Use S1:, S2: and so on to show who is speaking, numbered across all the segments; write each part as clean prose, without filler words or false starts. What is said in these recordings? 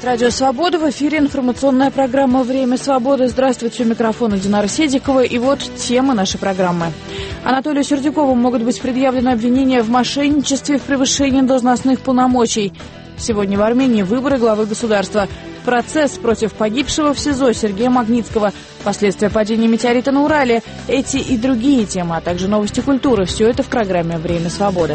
S1: говорит Радио Свобода. В эфире информационная программа «Время свободы». Здравствуйте, у микрофона Динара Седикова. И вот тема нашей программы. Анатолию Сердюкову могут быть предъявлены обвинения в мошенничестве и в превышении должностных полномочий. Сегодня в Армении выборы главы государства. Процесс против погибшего в СИЗО Сергея Магнитского. Последствия падения метеорита на Урале. Эти и другие темы, а также новости культуры. Все это в программе «Время свободы».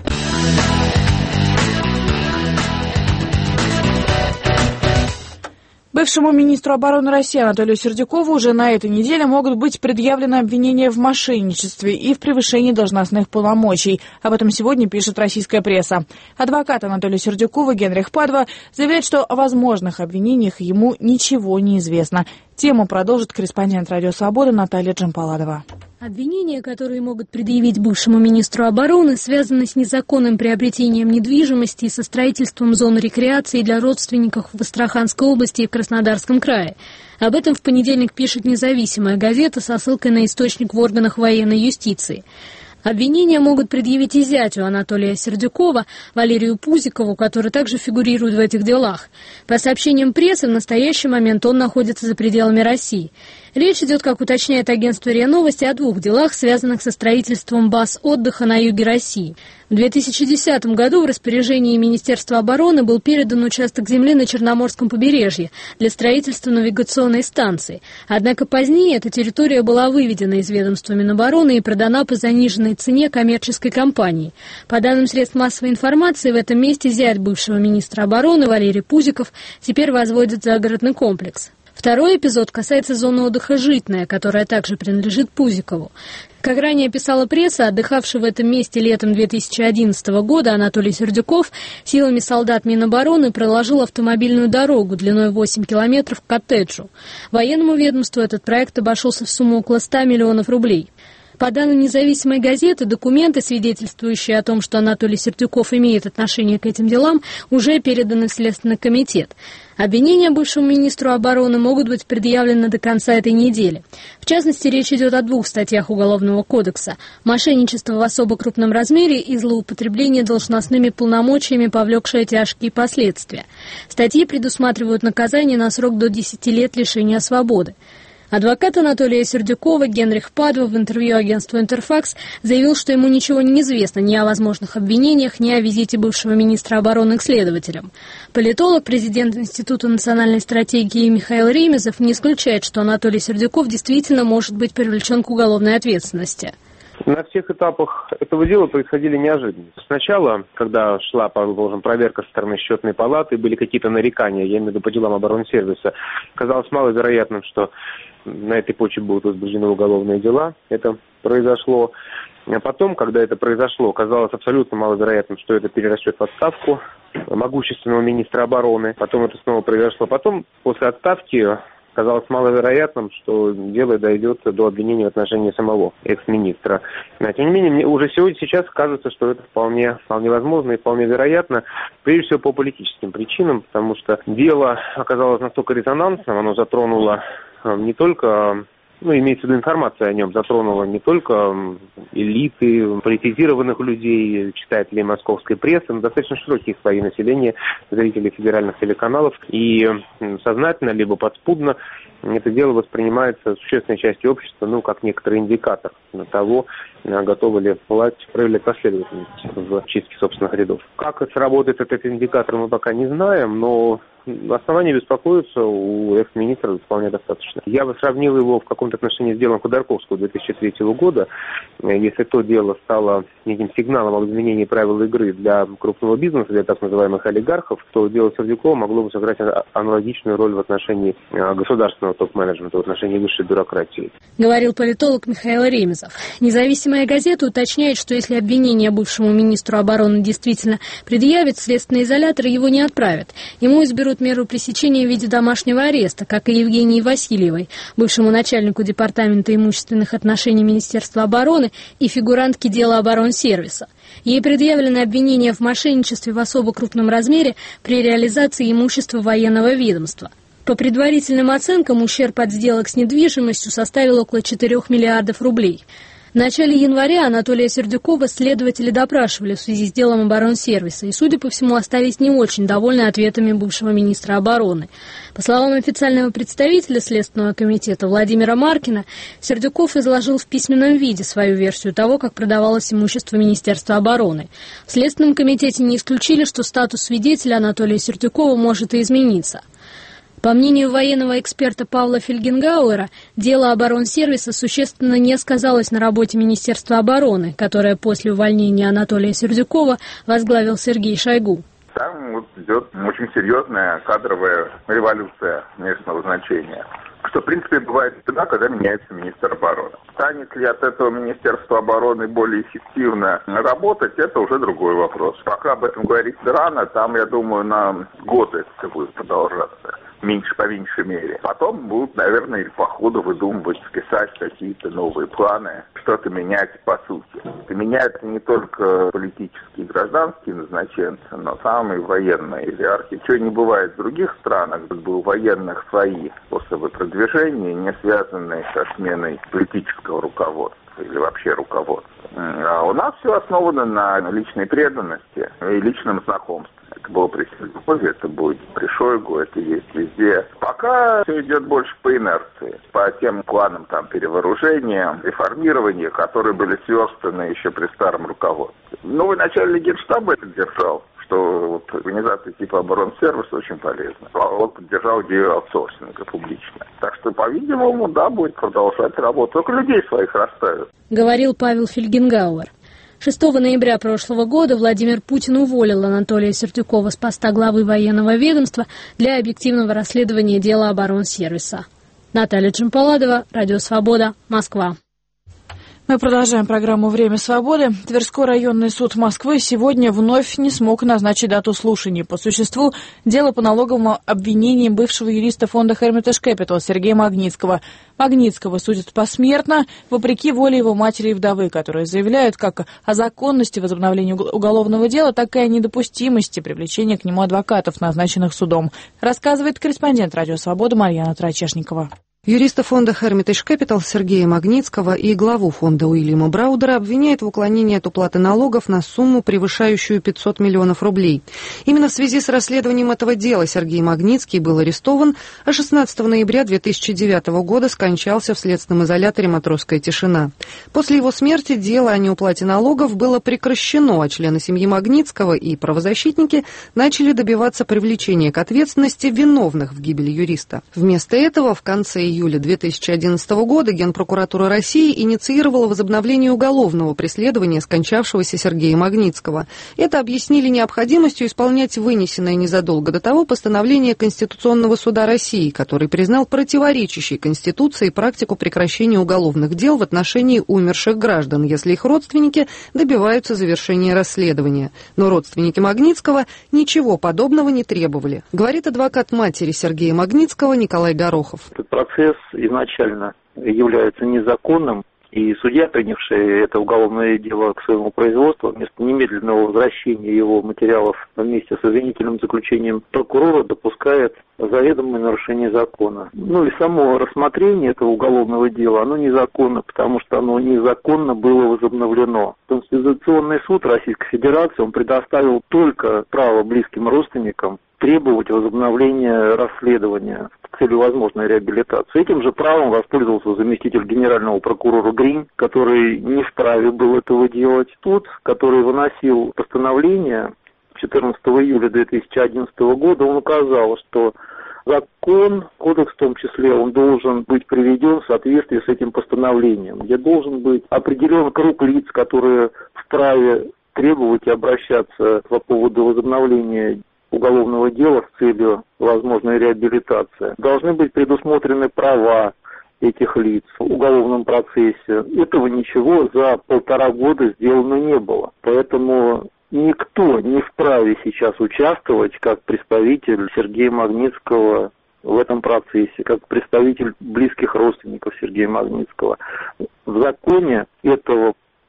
S1: Бывшему министру обороны России Анатолию Сердюкову уже на этой неделе могут быть предъявлены обвинения в мошенничестве и в превышении должностных полномочий. Об этом сегодня пишет российская пресса. Адвокат Анатолия Сердюкова Генрих Падва заявляет, что о возможных обвинениях ему ничего не известно. Тему продолжит корреспондент Радио Свобода Наталья Джампаладова.
S2: Обвинения, которые могут предъявить бывшему министру обороны, связаны с незаконным приобретением недвижимости и со строительством зон рекреации для родственников в Астраханской области и в Краснодарском крае. Об этом в понедельник пишет независимая газета со ссылкой на источник в органах военной юстиции. Обвинения могут предъявить и зятю Анатолия Сердюкова, Валерию Пузикову, который также фигурирует в этих делах. По сообщениям прессы, в настоящий момент он находится за пределами России. Речь идет, как уточняет агентство РИА Новости, о двух делах, связанных со строительством баз отдыха на юге России. В 2010 году в распоряжении Министерства обороны был передан участок земли на Черноморском побережье для строительства навигационной станции. Однако позднее эта территория была выведена из ведомства Минобороны и продана по заниженной цене коммерческой компании. По данным средств массовой информации, в этом месте зять бывшего министра обороны Валерий Пузиков теперь возводит загородный комплекс. Второй эпизод касается зоны отдыха «Житная», которая также принадлежит Пузикову. Как ранее писала пресса, отдыхавший в этом месте летом 2011 года Анатолий Сердюков силами солдат Минобороны проложил автомобильную дорогу длиной 8 километров к коттеджу. Военному ведомству этот проект обошелся в сумму около 100 миллионов рублей. По данным независимой газеты, документы, свидетельствующие о том, что Анатолий Сердюков имеет отношение к этим делам, уже переданы в Следственный комитет. Обвинения бывшему министру обороны могут быть предъявлены до конца этой недели. В частности, речь идет о двух статьях Уголовного кодекса: мошенничество в особо крупном размере и злоупотребление должностными полномочиями, повлекшее тяжкие последствия. Статьи предусматривают наказание на срок до 10 лет лишения свободы. Адвокат Анатолия Сердюкова Генрих Падва в интервью агентству «Интерфакс» заявил, что ему ничего не известно ни о возможных обвинениях, ни о визите бывшего министра обороны к следователям. Политолог, президент Института национальной стратегии Михаил Ремезов не исключает, что Анатолий Сердюков действительно может быть привлечен к уголовной ответственности.
S3: На всех этапах этого дела происходили неожиданности. Сначала, когда шла, предположим, проверка со стороны счетной палаты, были какие-то нарекания, я имею в виду по делам оборонсервиса, казалось маловероятным, что на этой почве будут возбуждены уголовные дела. Это произошло. А потом, когда это произошло, казалось абсолютно маловероятным, что это перерастет в отставку могущественного министра обороны. Потом это снова произошло. Потом, после отставки, казалось маловероятным, что дело дойдет до обвинения в отношении самого экс-министра. Тем не менее, мне уже сейчас кажется, что это вполне возможно и вполне вероятно, прежде всего по политическим причинам, потому что дело оказалось настолько резонансным, оно затронуло не только, имеется в виду информация о нем, затронула не только элиты, политизированных людей, читателей московской прессы, но достаточно широкие слои населения, зрителей федеральных телеканалов. И сознательно, либо подспудно это дело воспринимается существенной частью общества, как некоторый индикатор того, готовы ли власть проявлять последовательность в чистке собственных рядов. Как сработает этот индикатор, мы пока не знаем, но оснований беспокоиться у экс-министра вполне достаточно. Я бы сравнил его в каком-то отношении с делом Ходорковского 2003 года. Если то дело стало неким сигналом об изменении правил игры для крупного бизнеса, для так называемых олигархов, то дело Сердюкова могло бы сыграть аналогичную роль в отношении государственного топ-менеджмента, в отношении высшей бюрократии.
S2: Говорил политолог Михаил Ремезов. Независимая газета уточняет, что если обвинение бывшему министру обороны действительно предъявят, в следственный изолятор его не отправят. Ему изберут меру пресечения в виде домашнего ареста, как и Евгении Васильевой, бывшему начальнику Департамента имущественных отношений Министерства обороны и фигурантке дела оборонсервиса. Ей предъявлены обвинения в мошенничестве в особо крупном размере при реализации имущества военного ведомства. По предварительным оценкам, ущерб от сделок с недвижимостью составил около 4 миллиардов рублей. В начале января Анатолия Сердюкова следователи допрашивали в связи с делом оборонсервиса и, судя по всему, остались не очень довольны ответами бывшего министра обороны. По словам официального представителя Следственного комитета Владимира Маркина, Сердюков изложил в письменном виде свою версию того, как продавалось имущество Министерства обороны. В Следственном комитете не исключили, что статус свидетеля Анатолия Сердюкова может и измениться. По мнению военного эксперта Павла Фельгенгауэра, дело оборонсервиса существенно не сказалось на работе Министерства обороны, которое после увольнения Анатолия Сердюкова возглавил Сергей Шойгу.
S4: Там идет очень серьезная кадровая революция местного значения, что, в принципе, бывает тогда, когда меняется министр обороны. Станет ли от этого Министерство обороны более эффективно работать, это уже другой вопрос. Пока об этом говорить рано, там, я думаю, на годы это будет продолжаться. По меньшей мере. Потом будут, наверное, по ходу выдумывать, писать какие-то новые планы, что-то менять по сути. И меняются не только политические и гражданские назначенцы, но самые военные иерархии. Чего не бывает в других странах, где у военных свои способы продвижения, не связанные со сменой политического руководства или вообще руководства. А у нас все основано на личной преданности и личном знакомстве. Это было при Сердюкове, это будет при Шойгу, это есть везде. Пока все идет больше по инерции, по тем планам там перевооружения, реформирования, которые были сверстаны еще при старом руководстве. Новый начальник Генштаба это держал, что вот организация типа оборонсервиса очень полезна. Он поддержал идею аутсорсинга публично. Так что, по-видимому, да, будет продолжать работу. Только людей своих расставят.
S2: Говорил Павел Фельгенгауэр. 6 ноября прошлого года Владимир Путин уволил Анатолия Сердюкова с поста главы военного ведомства для объективного расследования дела оборонсервиса. Наталья Джампаладова, Радио Свобода, Москва.
S1: Мы продолжаем программу «Время свободы». Тверской районный суд Москвы сегодня вновь не смог назначить дату слушаний. По существу дело по налоговым обвинениям бывшего юриста фонда Hermitage Capital Сергея Магнитского. Магнитского судят посмертно, вопреки воле его матери и вдовы, которые заявляют как о законности возобновления уголовного дела, так и о недопустимости привлечения к нему адвокатов, назначенных судом. Рассказывает корреспондент «Радио Свобода» Марьяна Трачешникова.
S5: Юриста фонда Hermitage Capital Сергея Магнитского и главу фонда Уильяма Браудера обвиняют в уклонении от уплаты налогов на сумму, превышающую 500 миллионов рублей. Именно в связи с расследованием этого дела Сергей Магнитский был арестован, а 16 ноября 2009 года скончался в следственном изоляторе «Матросская тишина». После его смерти дело о неуплате налогов было прекращено, а члены семьи Магнитского и правозащитники начали добиваться привлечения к ответственности виновных в гибели юриста. Вместо этого в конце июля 2011 года Генпрокуратура России инициировала возобновление уголовного преследования скончавшегося Сергея Магнитского. Это объяснили необходимостью исполнять вынесенное незадолго до того постановление Конституционного суда России, который признал противоречащей Конституции практику прекращения уголовных дел в отношении умерших граждан, если их родственники добиваются завершения расследования. Но родственники Магнитского ничего подобного не требовали, говорит адвокат матери Сергея Магнитского Николай Горохов.
S6: Этот процесс изначально является незаконным, и судья, принявший это уголовное дело к своему производству, вместо немедленного возвращения его материалов вместе с обвинительным заключением прокурора допускает заведомое нарушение закона. И само рассмотрение этого уголовного дела, оно незаконно, потому что оно незаконно было возобновлено. Конституционный суд Российской Федерации, он предоставил только право близким родственникам требовать возобновления расследования с целью возможной реабилитации. Этим же правом воспользовался заместитель генерального прокурора Гринь, который не вправе был этого делать. Суд, который выносил постановление 14 июля 2011 года, он указал, что закон, кодекс в том числе, он должен быть приведен в соответствии с этим постановлением, где должен быть определен круг лиц, которые вправе требовать и обращаться по поводу возобновления уголовного дела с целью возможной реабилитации. Должны быть предусмотрены права этих лиц в уголовном процессе. Этого ничего за 1,5 года сделано не было. Поэтому никто не вправе сейчас участвовать как представитель Сергея Магнитского в этом процессе, как представитель близких родственников Сергея Магнитского. В законе этого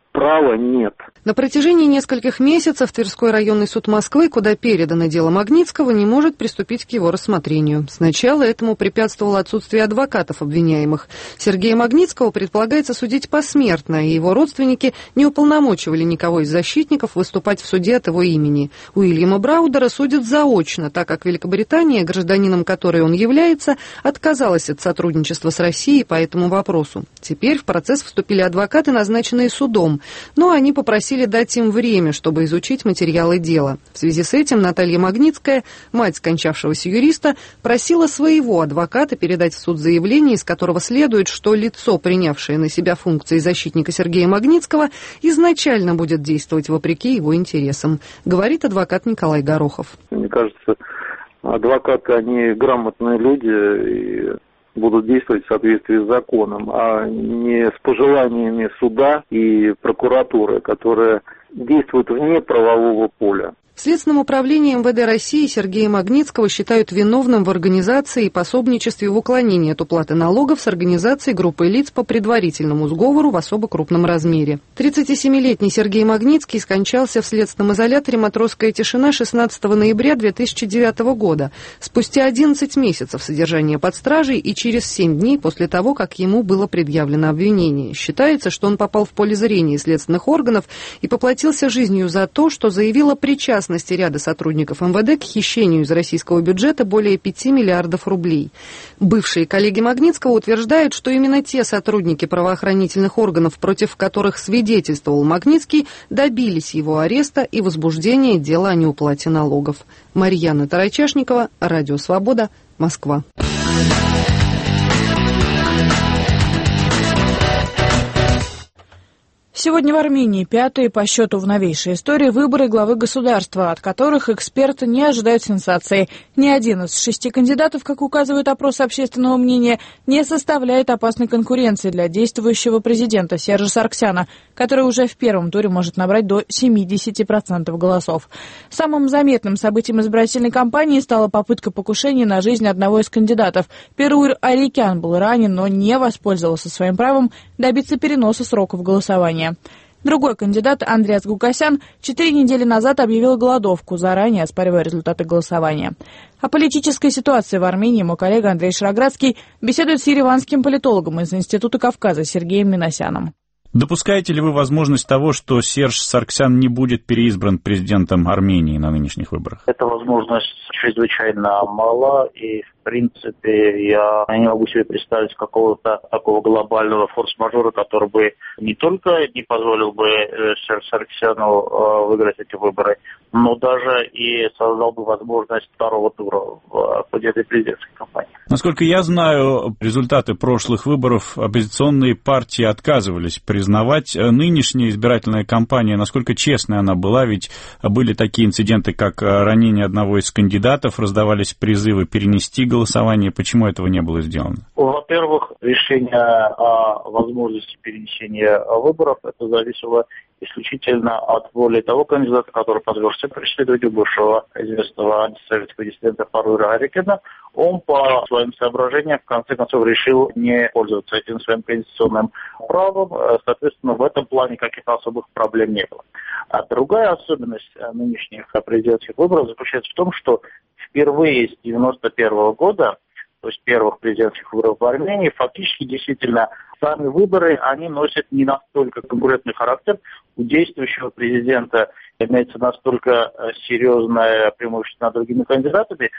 S6: права нет.
S5: На протяжении нескольких месяцев Тверской районный суд Москвы, куда передано дело Магнитского, не может приступить к его рассмотрению. Сначала этому препятствовало отсутствие адвокатов обвиняемых. Сергея Магнитского предполагается судить посмертно, и его родственники не уполномочивали никого из защитников выступать в суде от его имени. Уильяма Браудера судят заочно, так как Великобритания, гражданином которой он является, отказалась от сотрудничества с Россией по этому вопросу. Теперь в процесс вступили адвокаты, назначенные судом, но они попросили дать им время, чтобы изучить материалы дела. В связи с этим Наталья Магнитская, мать скончавшегося юриста, просила своего адвоката передать в суд заявление, из которого следует, что лицо, принявшее на себя функции защитника Сергея Магнитского, изначально будет действовать вопреки его интересам, говорит адвокат Николай Горохов.
S6: Мне кажется, адвокаты, они грамотные люди и будут действовать в соответствии с законом, а не с пожеланиями суда и прокуратуры, которые действуют вне правового поля.
S5: В Следственном управлении МВД России Сергея Магнитского считают виновным в организации и пособничестве в уклонении от уплаты налогов с организацией группы лиц по предварительному сговору в особо крупном размере. 37-летний Сергей Магнитский скончался в следственном изоляторе «Матросская тишина» 16 ноября 2009 года, спустя 11 месяцев содержания под стражей и через 7 дней после того, как ему было предъявлено обвинение. Считается, что он попал в поле зрения следственных органов и поплатился жизнью за то, что заявил о причастности ряда сотрудников МВД к хищению из российского бюджета более 5 миллиардов рублей. Бывшие коллеги Магнитского утверждают, что именно те сотрудники правоохранительных органов, против которых свидетельствовал Магнитский, добились его ареста и возбуждения дела о неуплате налогов. Марьяна Тарачешникова, Радио Свобода, Москва.
S1: Сегодня в Армении пятые по счету в новейшей истории выборы главы государства, от которых эксперты не ожидают сенсации. Ни один из 6 кандидатов, как указывают опросы общественного мнения, не составляет опасной конкуренции для действующего президента Сержа Саргсяна, который уже в первом туре может набрать до 70% голосов. Самым заметным событием избирательной кампании стала попытка покушения на жизнь одного из кандидатов. Перуир Арикян был ранен, но не воспользовался своим правом добиться переноса сроков голосования. Другой кандидат, Андреас Гукасян, 4 недели назад объявил голодовку, заранее оспаривая результаты голосования. О политической ситуации в Армении мой коллега Андрей Шароградский беседует с ереванским политологом из Института Кавказа Сергеем Минасяном.
S7: Допускаете ли вы возможность того, что Серж Саргсян не будет переизбран президентом Армении на нынешних выборах?
S8: Эта возможность чрезвычайно мала, и в принципе я не могу себе представить какого-то такого глобального форс-мажора, который бы не только не позволил бы Сержу Саргсяну выиграть эти выборы, но даже и создал бы возможность второго тура в ходе этой президентской кампании.
S7: Насколько я знаю, результаты прошлых выборов оппозиционные партии отказывались признавать. Нынешняя избирательная кампания, насколько честной она была, ведь были такие инциденты, как ранение одного из кандидатов, раздавались призывы перенести голосование. Почему этого не было сделано?
S8: Во-первых, решение о возможности перенесения выборов, это зависело исключительно от воли того кандидата, который подвергся преследованию бывшего известного антисоветского диссидента Перуира Арикяна. Он по своим соображениям в конце концов решил не пользоваться этим своим конституционным правом. Соответственно, в этом плане каких-то особых проблем не было. А другая особенность нынешних президентских выборов заключается в том, что впервые с 1991 года, то есть первых президентских выборов в Армении, фактически действительно сами выборы, они носят не настолько конкурентный характер. У действующего президента имеется настолько серьезное преимущество над другими кандидатами,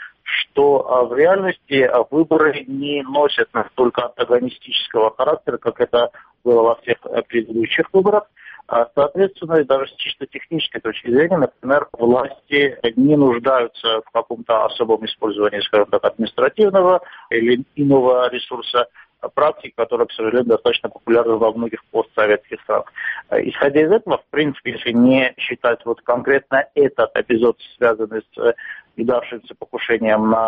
S8: что в реальности выборы не носят настолько антагонистического характера, как это было во всех предыдущих выборах. Соответственно, даже с чисто технической точки зрения, например, власти не нуждаются в каком-то особом использовании, скажем так, административного или иного ресурса, практик, которая, к сожалению, достаточно популярна во многих постсоветских странах. Исходя из этого, в принципе, если не считать вот конкретно этот эпизод, связанный с неудавшимся покушением на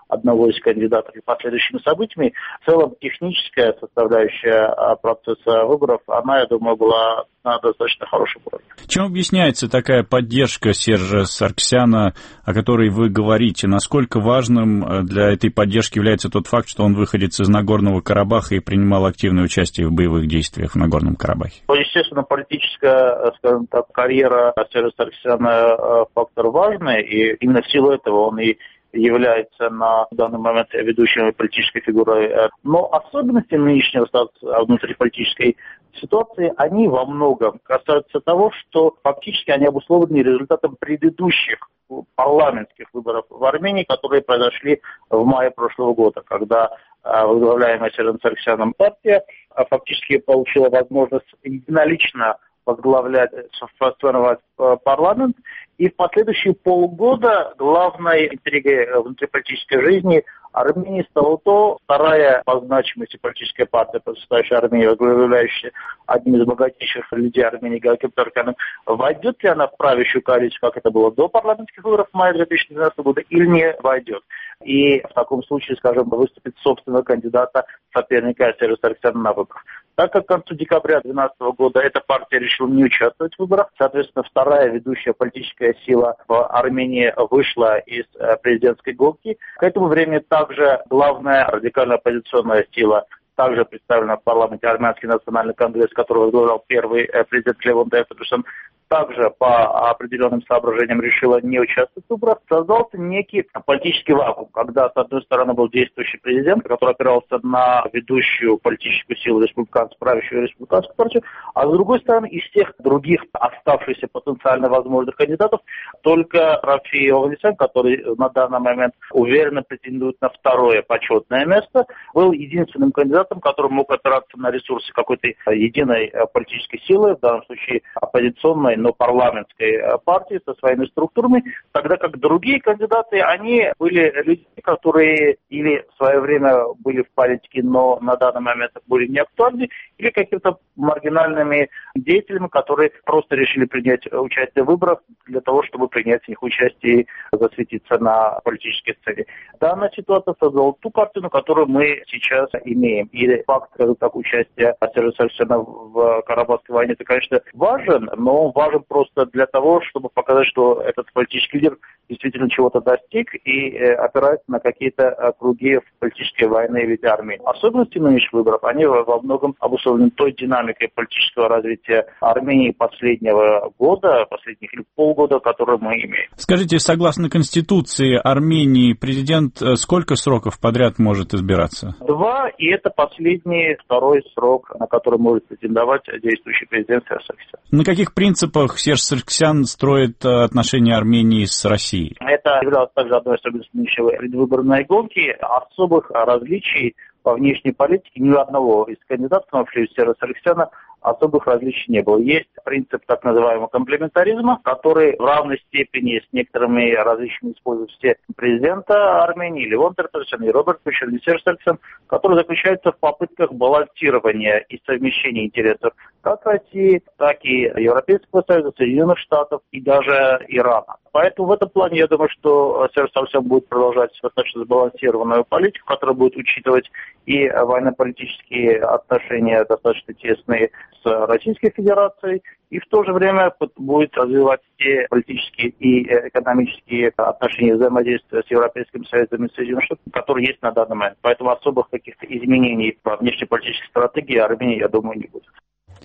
S8: одного из кандидатов и последующими событиями, в целом техническая составляющая процесса выборов, она, я думаю, была на достаточно хорошем уровне.
S7: Чем объясняется такая поддержка Сержа Саргсяна, о которой вы говорите? Насколько важным для этой поддержки является тот факт, что он выходец из Нагорного Карабаха и принимал активное участие в боевых действиях в Нагорном Карабахе?
S8: Естественно, политическая, скажем так, карьера Сержа Саргсяна фактор важный, и именно в силу этого он и является на данный момент ведущей политической фигурой. Но особенности нынешнего внутриполитической ситуации, они во многом касаются того, что фактически они обусловлены результатом предыдущих парламентских выборов в Армении, которые произошли в мае прошлого года, когда возглавляемая Сержем Саргсяном партия фактически получила возможность единолично возглавлять, формировать парламент, и в последующие полгода главной интригой внутриполитической жизни Армении стало то, вторая по значимости политическая партия, представляющая Армению, возглавляющая одним из богатейших людей Армении Галким Торканом, войдет ли она в правящую коалицию, как это было до парламентских выборов в мае 2012 года, или не войдет. И в таком случае, скажем, выступит собственного кандидата, соперника Сержа Саргсяна на выборах. Так как к концу декабря 2012 года эта партия решила не участвовать в выборах, соответственно, вторая ведущая политическая сила в Армении вышла из президентской гонки. К этому времени также главная радикальная оппозиционная сила также представлена в парламенте Армянский национальный конгресс, который возглавлял первый президент Левон Тайфедушан, также по определенным соображениям решила не участвовать в выборах. Создался некий политический вакуум, когда, с одной стороны, был действующий президент, который опирался на ведущую политическую силу республиканцев, правящую республиканскую партию, а с другой стороны, из всех других оставшихся потенциально возможных кандидатов, только Рафи Ованесян, который на данный момент уверенно претендует на второе почетное место, был единственным кандидатом, который мог опираться на ресурсы какой-то единой политической силы, в данном случае оппозиционной, но парламентской партии со своими структурами, тогда как другие кандидаты, они были людьми, которые или в свое время были в политике, но на данный момент были не актуальны, или какими-то маргинальными деятелями, которые просто решили принять участие в выборах для того, чтобы принять в них участие и засветиться на политической сцене. Данная ситуация создала ту картину, которую мы сейчас имеем. И факт, скажем так, участия Сержа Саргсяна в Карабахской войне, это, конечно, важен, но он важен просто для того, чтобы показать, что этот политический лидер действительно чего-то достиг и опирается на какие-то круги в политической войне или армии. Особенности нынешних выборов, они во многом обусловлены той динамикой политического развития Армении последнего года, последних полгода, которые мы имеем.
S7: Скажите, согласно Конституции Армении, президент сколько сроков подряд может избираться?
S8: 2, и это последний, второй срок, на который может претендовать действующий президент Серж Саргсян.
S7: На каких принципах Серж Саргсян строит отношения Армении с Россией?
S8: Это являлось также одной из особенностей нынешней предвыборной гонки. Особых различий по внешней политике ни у одного из кандидатов, на Сержа Саргсяна, особых различий не было. Есть принцип так называемого комплементаризма, который в равной степени с некоторыми различиями используют все президента Армении, Левон Тайфедушан, и Роберт Кучер, и Серж Саргсян, который заключается в попытках балансирования и совмещения интересов как России, так и Европейского Союза, Соединенных Штатов и даже Ирана. Поэтому в этом плане я думаю, что Серж Саргсян будет продолжать достаточно сбалансированную политику, которая будет учитывать и военно-политические отношения достаточно тесные с Российской Федерацией, и в то же время будет развивать те политические и экономические отношения взаимодействия с Европейским Союзом и Соединенными Штатами, которые есть на данный момент. Поэтому особых каких-то изменений во внешнеполитической стратегии Армении, я думаю, не будет.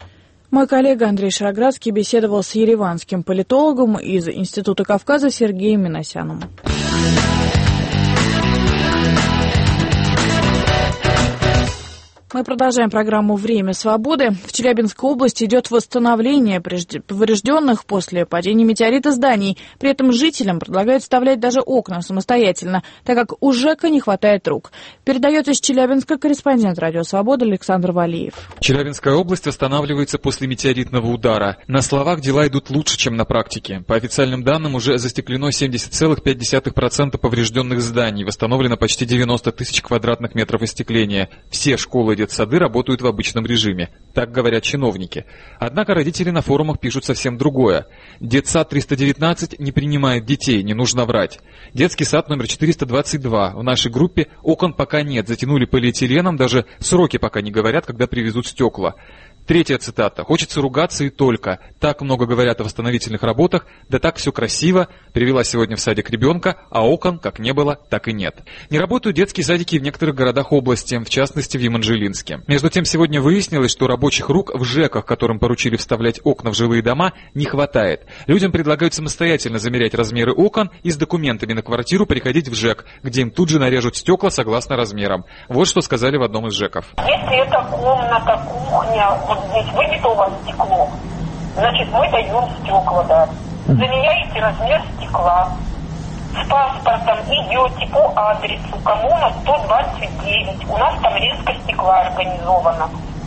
S1: Мой коллега Андрей Шароградский беседовал с ереванским политологом из Института Кавказа Сергеем Минасяном. Мы продолжаем программу «Время свободы». В Челябинской области идет восстановление поврежденных после падения метеорита зданий. При этом жителям предлагают вставлять даже окна самостоятельно, так как у ЖЭКа не хватает рук. Передает из Челябинска корреспондент «Радио Свобода» Александр Валиев.
S9: Челябинская область восстанавливается после метеоритного удара. На словах дела идут лучше, чем на практике. По официальным данным, уже застеклено 70,5% поврежденных зданий, восстановлено почти 90 тысяч квадратных метров остекления. Все школы и детсады работают в обычном режиме. Так говорят чиновники. Однако родители на форумах пишут совсем другое. Детсад 319 не принимает детей, не нужно врать. Детский сад номер 422. В нашей группе окон пока нет, затянули полиэтиленом, даже сроки пока не говорят, когда привезут стекла. Третья цитата. «Хочется ругаться и только. Так много говорят о восстановительных работах, да так все красиво. Привела сегодня в садик ребенка, а окон как не было, так и нет». Не работают детские садики в некоторых городах области, в частности в Еманжелинске. Между тем, сегодня выяснилось, что рабочих рук в ЖЭКах, которым поручили вставлять окна в жилые дома, не хватает. Людям предлагают самостоятельно замерять размеры окон и с документами на квартиру приходить в ЖЭК, где им тут же нарежут стекла согласно размерам. Вот что сказали в одном из ЖЭКов.
S10: Если это комната, кухня, вот здесь выбито у вас стекло, значит, мы даем стекла, да. Замеряете размер стекла. С паспортом идете по адресу коммуна 129. У нас там резка стекла организована.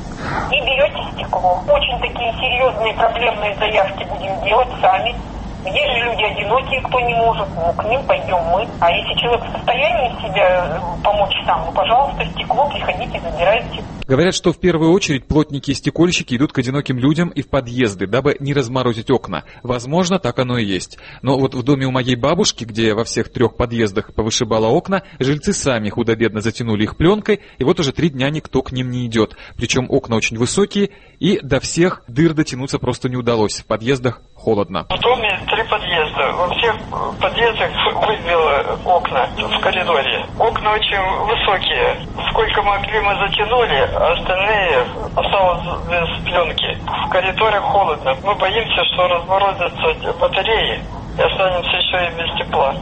S10: И берете стекло. Очень такие серьезные проблемные заявки будем делать сами. Есть же люди одинокие, кто не может, к ним пойдем мы. А если человек в состоянии себя помочь сам, пожалуйста, стекло, приходите, забирайте.
S9: Говорят, что в первую очередь плотники и стекольщики идут к одиноким людям и в подъезды, дабы не разморозить окна. Возможно, так оно и есть. Но вот в доме у моей бабушки, где во всех 3 подъездах повышибало окна, жильцы сами худо-бедно затянули их пленкой, и вот уже 3 дня никто к ним не идет. Причем окна очень высокие, и до всех дыр дотянуться просто не удалось. В подъездах холодно.
S11: В доме 3 подъезда. Во всех подъездах выбило окна в коридоре. Окна очень высокие. Сколько могли, мы затянули, а остальные осталось без пленки. В коридоре холодно. Мы боимся, что разморозятся батареи и останемся еще и без тепла.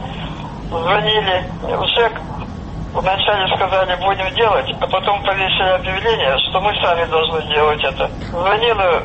S11: Звонили в ЖЭК. Вначале сказали, будем делать, а потом повесили объявление, что мы сами должны делать это. Звонила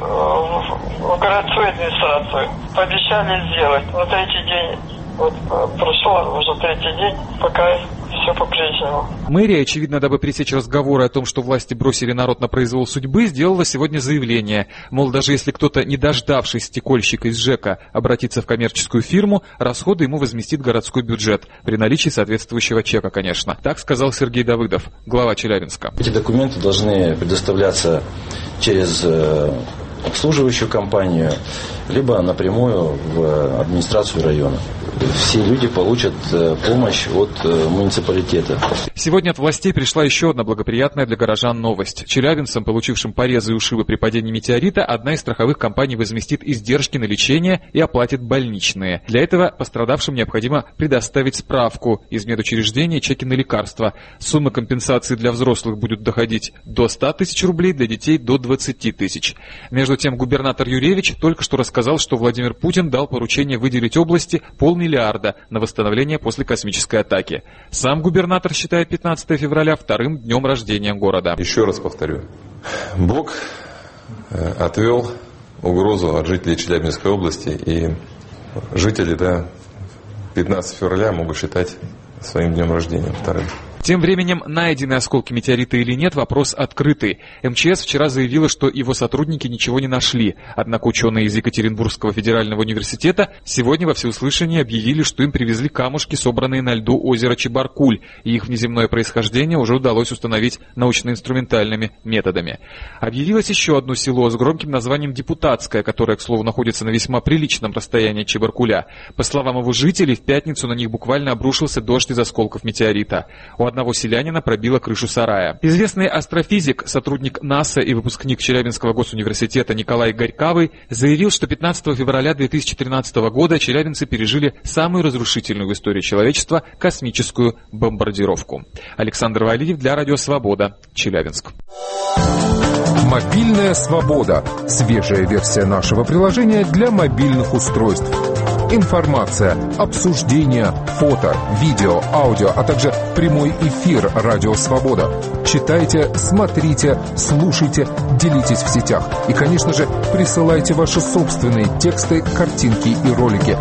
S11: в городскую администрацию, пообещали сделать. На 3-й день, вот прошел уже 3-й день, пока все по-прежнему.
S9: Мэрия, очевидно, дабы пресечь разговоры о том, что власти бросили народ на произвол судьбы, сделала сегодня заявление. Мол, даже если кто-то, не дождавшись стекольщика из ЖЭКа, обратится в коммерческую фирму, расходы ему возместит городской бюджет. При наличии соответствующего чека, конечно. Так сказал Сергей Давыдов, глава Челябинска.
S12: Эти документы должны предоставляться через обслуживающую компанию, либо напрямую в администрацию района. Все люди получат помощь от муниципалитета.
S9: Сегодня от властей пришла еще одна благоприятная для горожан новость. Челябинцам, получившим порезы и ушибы при падении метеорита, одна из страховых компаний возместит издержки на лечение и оплатит больничные. Для этого пострадавшим необходимо предоставить справку из медучреждения, чеки на лекарства. Сумма компенсации для взрослых будет доходить до 100 тысяч рублей, для детей до 20 тысяч. Между тем, губернатор Юревич только что рассказал, что Владимир Путин дал поручение выделить области 500 миллиарда на восстановление после космической атаки. Сам губернатор считает 15 февраля вторым днем рождения города.
S13: Еще раз повторю. Бог отвел угрозу от жителей Челябинской области, и жители 15 февраля могут считать своим днем рождения вторым.
S9: Тем временем, найдены осколки метеорита или нет, вопрос открытый. МЧС вчера заявила, что его сотрудники ничего не нашли. Однако ученые из Екатеринбургского федерального университета сегодня во всеуслышание объявили, что им привезли камушки, собранные на льду озера Чебаркуль, и их внеземное происхождение уже удалось установить научно-инструментальными методами. Объявилось еще одно село с громким названием Депутатское, которое, к слову, находится на весьма приличном расстоянии от Чебаркуля. По словам его жителей, в пятницу на них буквально обрушился дождь из осколков метеорита. У одного селянина пробило крышу сарая. Известный астрофизик, сотрудник НАСА и выпускник Челябинского госуниверситета Николай Горькавый заявил, что 15 февраля 2013 года челябинцы пережили самую разрушительную в истории человечества космическую бомбардировку. Александр Валиев для Радио Свобода, Челябинск.
S14: Мобильная свобода. Свежая версия нашего приложения для мобильных устройств. Информация, обсуждения, фото, видео, аудио, а также прямой эфир «Радио Свобода». Читайте, смотрите, слушайте, делитесь в сетях. И, конечно же, присылайте ваши собственные тексты, картинки и ролики.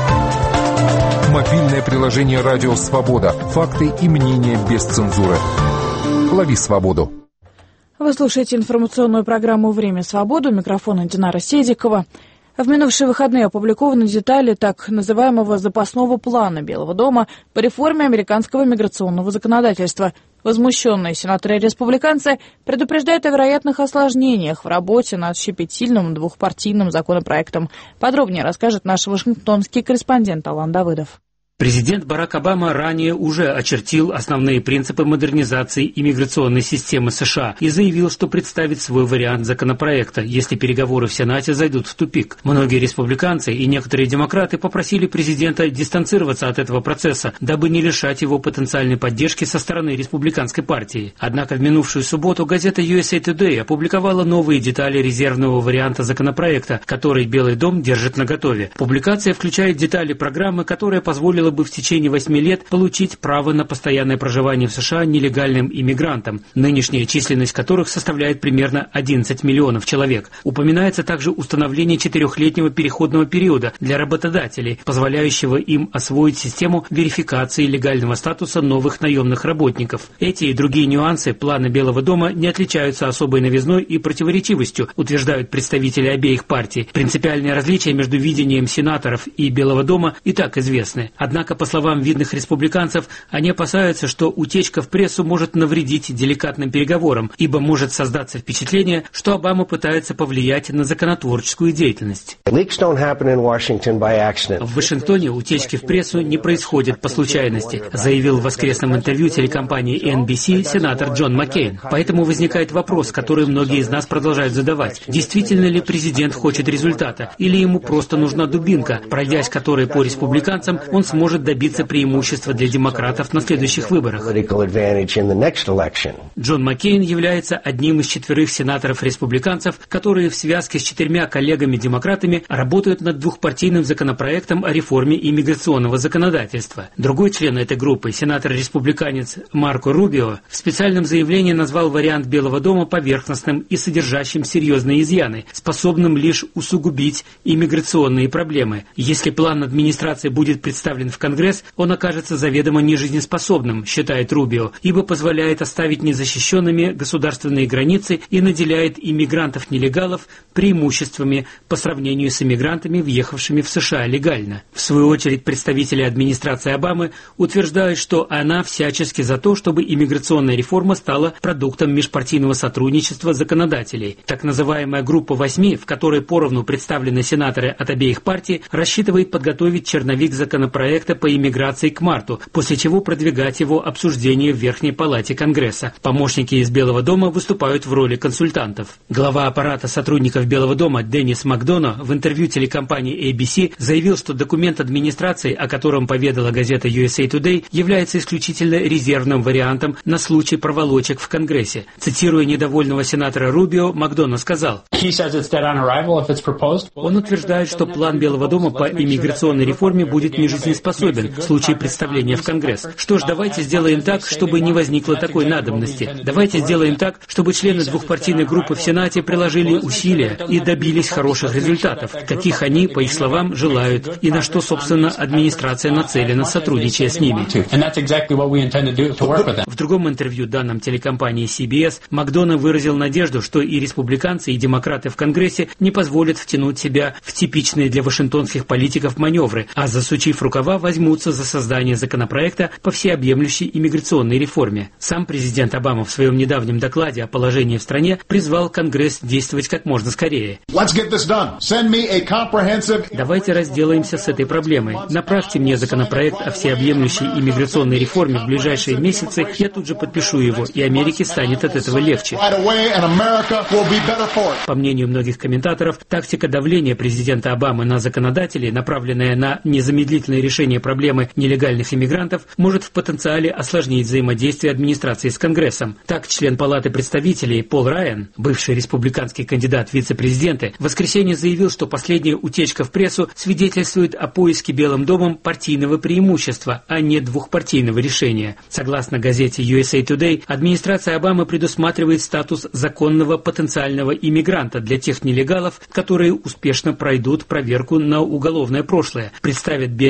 S14: Мобильное приложение «Радио Свобода». Факты и мнения без цензуры. Лови свободу.
S1: Вы слушаете информационную программу «Время свободы». У микрофона Динара Седикова. В минувшие выходные опубликованы детали так называемого запасного плана Белого дома по реформе американского миграционного законодательства. Возмущенные сенаторы-республиканцы предупреждают о вероятных осложнениях в работе над щепетильным двухпартийным законопроектом. Подробнее расскажет наш вашингтонский корреспондент Алан Давыдов.
S15: Президент Барак Обама ранее уже очертил основные принципы модернизации иммиграционной системы США и заявил, что представит свой вариант законопроекта, если переговоры в Сенате зайдут в тупик. Многие республиканцы и некоторые демократы попросили президента дистанцироваться от этого процесса, дабы не лишать его потенциальной поддержки со стороны республиканской партии. Однако в минувшую субботу газета USA Today опубликовала новые детали резервного варианта законопроекта, который Белый дом держит наготове. Публикация включает детали программы, которая позволила бы в течение 8 лет получить право на постоянное проживание в США нелегальным иммигрантам, нынешняя численность которых составляет примерно 11 миллионов человек. Упоминается также установление 4-летнего переходного периода для работодателей, позволяющего им освоить систему верификации легального статуса новых наемных работников. Эти и другие нюансы плана Белого дома не отличаются особой новизной и противоречивостью, утверждают представители обеих партий. Принципиальные различия между видением сенаторов и Белого дома и так известны. Однако, по словам видных республиканцев, они опасаются, что утечка в прессу может навредить деликатным переговорам, ибо может создаться впечатление, что Обама пытается повлиять на законотворческую деятельность. В Вашингтоне утечки в прессу не происходят по случайности, заявил в воскресном интервью телекомпании NBC сенатор Джон Маккейн. Поэтому возникает вопрос, который многие из нас продолжают задавать. Действительно ли президент хочет результата, или ему просто нужна дубинка, пройдясь которой по республиканцам, он сможет добиться преимущества для демократов на следующих выборах. Джон Маккейн является одним из 4 сенаторов-республиканцев, которые в связке с 4 коллегами-демократами работают над двухпартийным законопроектом о реформе иммиграционного законодательства. Другой член этой группы, сенатор-республиканец Марко Рубио, в специальном заявлении назвал вариант Белого дома поверхностным и содержащим серьезные изъяны, способным лишь усугубить иммиграционные проблемы. Если план администрации будет представлен в Конгресс, он окажется заведомо нежизнеспособным, считает Рубио, ибо позволяет оставить незащищенными государственные границы и наделяет иммигрантов-нелегалов преимуществами по сравнению с иммигрантами, въехавшими в США легально. В свою очередь, представители администрации Обамы утверждают, что она всячески за то, чтобы иммиграционная реформа стала продуктом межпартийного сотрудничества законодателей. Так называемая группа 8, в которой поровну представлены сенаторы от обеих партий, рассчитывает подготовить черновик законопроекта по иммиграции к марту, после чего продвигать его обсуждение в Верхней палате Конгресса. Помощники из Белого дома выступают в роли консультантов. Глава аппарата сотрудников Белого дома Деннис Макдоно в интервью телекомпании ABC заявил, что документ администрации, о котором поведала газета USA Today, является исключительно резервным вариантом на случай проволочек в Конгрессе. Цитируя недовольного сенатора Рубио, Макдоно сказал: «Он утверждает, что план Белого дома по иммиграционной реформе будет нежизнеспособен в случае представления в Конгресс. Что ж, давайте сделаем так, чтобы не возникло такой надобности. Давайте сделаем так, чтобы члены двухпартийной группы в Сенате приложили усилия и добились хороших результатов, каких они, по их словам, желают, и на что, собственно, администрация нацелена, сотрудничая с ними». В другом интервью, данном телекомпании CBS, Макдоно выразил надежду, что и республиканцы, и демократы в Конгрессе не позволят втянуть себя в типичные для вашингтонских политиков маневры, а засучив рукава, возьмутся за создание законопроекта по всеобъемлющей иммиграционной реформе. Сам президент Обама в своем недавнем докладе о положении в стране призвал Конгресс действовать как можно скорее. «Давайте разделаемся с этой проблемой. Направьте мне законопроект о всеобъемлющей иммиграционной реформе в ближайшие месяцы, я тут же подпишу его, и Америке станет от этого легче». По мнению многих комментаторов, тактика давления президента Обамы на законодателей, направленная на незамедлительное решение проблемы нелегальных иммигрантов, может в потенциале осложнить взаимодействие администрации с Конгрессом. Так, член Палаты представителей Пол Райан, бывший республиканский кандидат в вице-президенты, в воскресенье заявил, что последняя утечка в прессу свидетельствует о поиске Белым домом партийного преимущества, а не двухпартийного решения. Согласно газете USA Today, администрация Обамы предусматривает статус законного потенциального иммигранта для тех нелегалов, которые успешно пройдут проверку на уголовное прошлое, представят биометрическую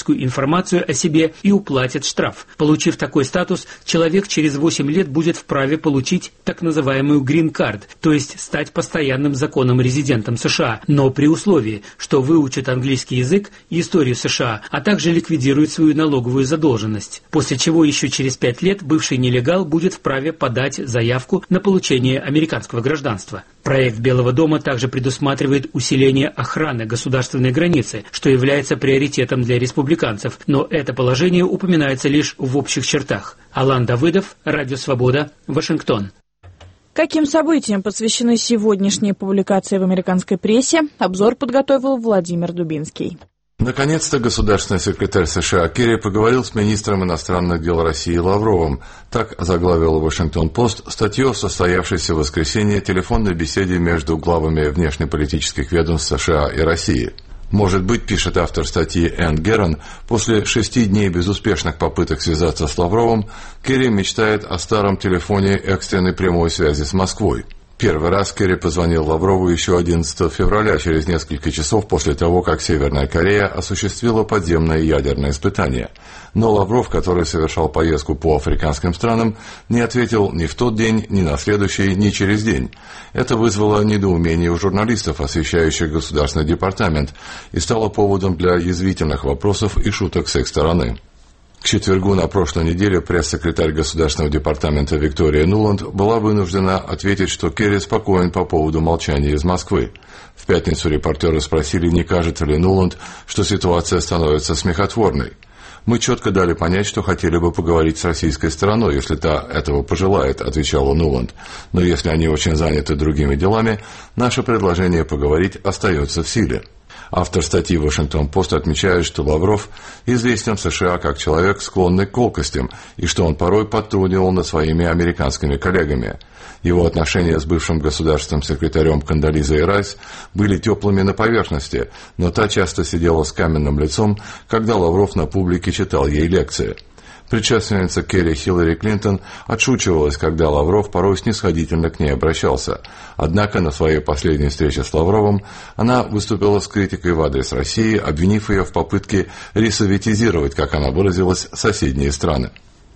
S15: биометрическую информацию о себе и уплатит штраф. Получив такой статус, человек через 8 лет будет вправе получить так называемую грин-кард, то есть стать постоянным законным резидентом США, но при условии, что выучит английский язык и историю США, а также ликвидирует свою налоговую задолженность. После чего еще через 5 лет бывший нелегал будет вправе подать заявку на получение американского гражданства. Проект Белого дома также предусматривает усиление охраны государственной границы, что является приоритетом для республиканцев, но это положение упоминается лишь в общих чертах. Алан Давыдов, Радио Свобода, Вашингтон.
S1: Каким событиям посвящены сегодняшние публикации в американской прессе? Обзор подготовил Владимир Дубинский.
S16: Наконец-то государственный секретарь США Керри поговорил с министром иностранных дел России Лавровым. Так озаглавил Вашингтон-Пост статью о состоявшейся в воскресенье телефонной беседе между главами внешнеполитических ведомств США и России. Может быть, пишет автор статьи Энн Герон, после 6 дней безуспешных попыток связаться с Лавровым, Керри мечтает о старом телефоне экстренной прямой связи с Москвой. Первый раз Керри позвонил Лаврову еще 11 февраля, через несколько часов после того, как Северная Корея осуществила подземное ядерное испытание. Но Лавров, который совершал поездку по африканским странам, не ответил ни в тот день, ни на следующий, ни через день. Это вызвало недоумение у журналистов, освещающих Государственный департамент, и стало поводом для язвительных вопросов и шуток с их стороны. К четвергу на прошлой неделе пресс-секретарь Государственного департамента Виктория Нуланд была вынуждена ответить, что Керри спокоен по поводу молчания из Москвы. В пятницу репортеры спросили, не кажется ли Нуланд, что ситуация становится смехотворной. «Мы четко дали понять, что хотели бы поговорить с российской стороной, если та этого пожелает», — отвечала Нуланд. «Но если они очень заняты другими делами, наше предложение поговорить остается в силе». Автор статьи «Вашингтон-Пост» отмечает, что Лавров известен в США как человек, склонный к колкостям, и что он порой подтрунивал над своими американскими коллегами. Его отношения с бывшим государственным секретарем Кондолизой Райс были теплыми на поверхности, но та часто сидела с каменным лицом, когда Лавров на публике читал ей лекции. Предшественница Керри Хиллари Клинтон отшучивалась, когда Лавров порой снисходительно к ней обращался. Однако на своей последней встрече с Лавровым она выступила с критикой в адрес России, обвинив ее в попытке ресоветизировать, как она выразилась, соседние страны.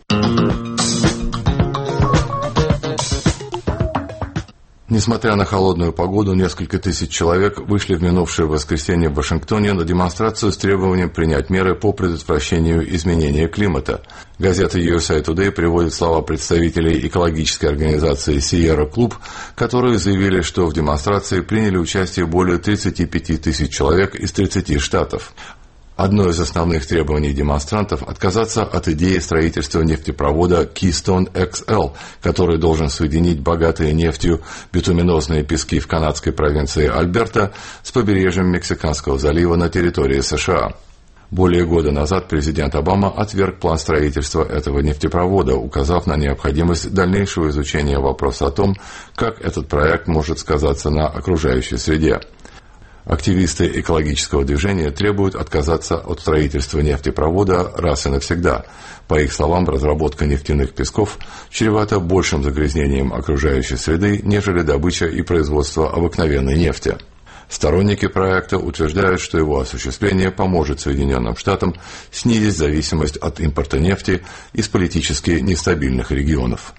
S16: Несмотря на холодную погоду, несколько тысяч человек вышли в минувшее воскресенье в Вашингтоне на демонстрацию с требованием принять меры по предотвращению изменения климата. Газета USA Today приводит слова представителей экологической организации Sierra Club, которые заявили, что в демонстрации приняли участие более 35 тысяч человек из 30 штатов. Одно из основных требований демонстрантов – отказаться от идеи строительства нефтепровода Keystone XL, который должен соединить богатые нефтью битуминозные пески в канадской провинции Альберта с побережьем Мексиканского залива на территории США. Более года назад президент Обама отверг план строительства этого нефтепровода, указав на необходимость дальнейшего изучения вопроса о том, как этот проект может сказаться на окружающей среде. Активисты экологического движения требуют отказаться от строительства нефтепровода раз и навсегда. По их словам, разработка нефтяных песков чревата большим загрязнением окружающей среды, нежели добыча и производство обыкновенной нефти. Сторонники проекта утверждают, что его осуществление поможет Соединенным Штатам снизить зависимость от импорта нефти из политически нестабильных регионов.